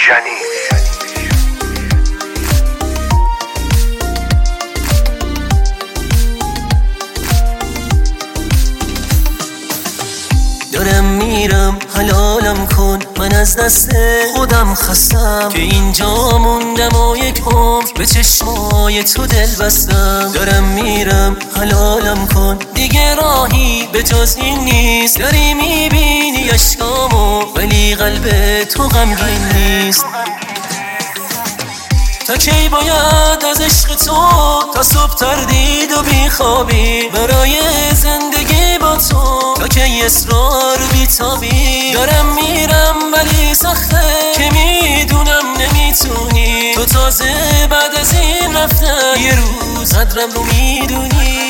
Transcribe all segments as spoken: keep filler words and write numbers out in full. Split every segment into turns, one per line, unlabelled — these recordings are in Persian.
روشنی.
دارم میرم حلالم کن، من از دست خودم خستم که اینجا موندم و یک عمر به چشمای تو دل بستم. دارم میرم حلالم کن، دیگه راهی به جز این نیست. داری میبینی اشکامو ولی قلب تو غمگین نیست. تا کی باید از عشق تو تا صبح تردید و بیخوابی برای زندگی با تو؟ تا کی اصرار و بیتابی؟ دارم میرم ولی سخته که میدونم نمیتونی. تو تازه بعد از این رفتن یه روز قدرم رو میدونی.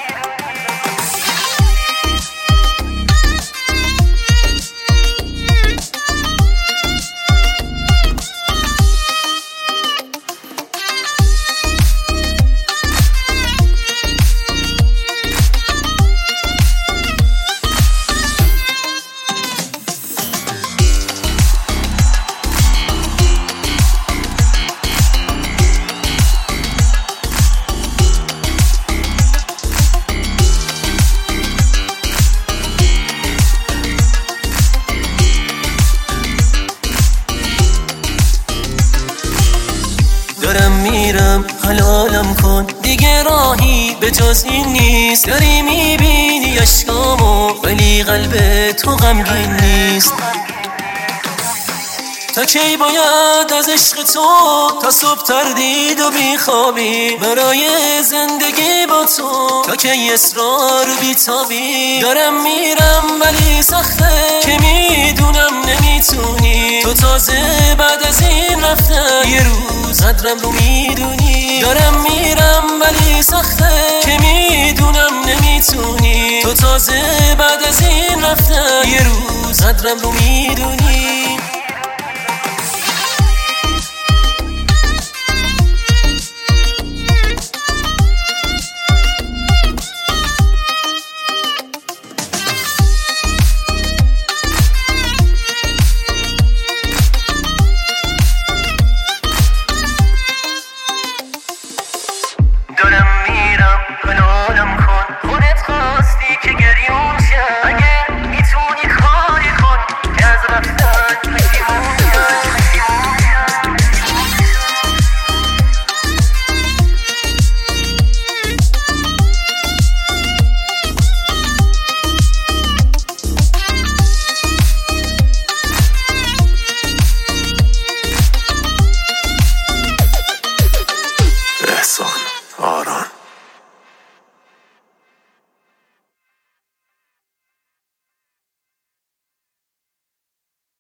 دارم میرم حلالم کن، دیگه راهی به جز این نیست. داری میبینی اشکامو ولی قلب تو غمگین نیست. تا کی باید از عشق تو تا صبح تردید و بیخوابی برای زندگی با تو؟ تا کی اصرار و بیتابی؟ دارم میرم ولی سخته که میدونم نمیتونی. تو تازه بعد از این رفتن یه روز قدرم رو میدونی. دارم میرم ولی سخته که میدونم نمیتونی. تو تازه بعد از این رفتن یه روز قدرم رو میدونی.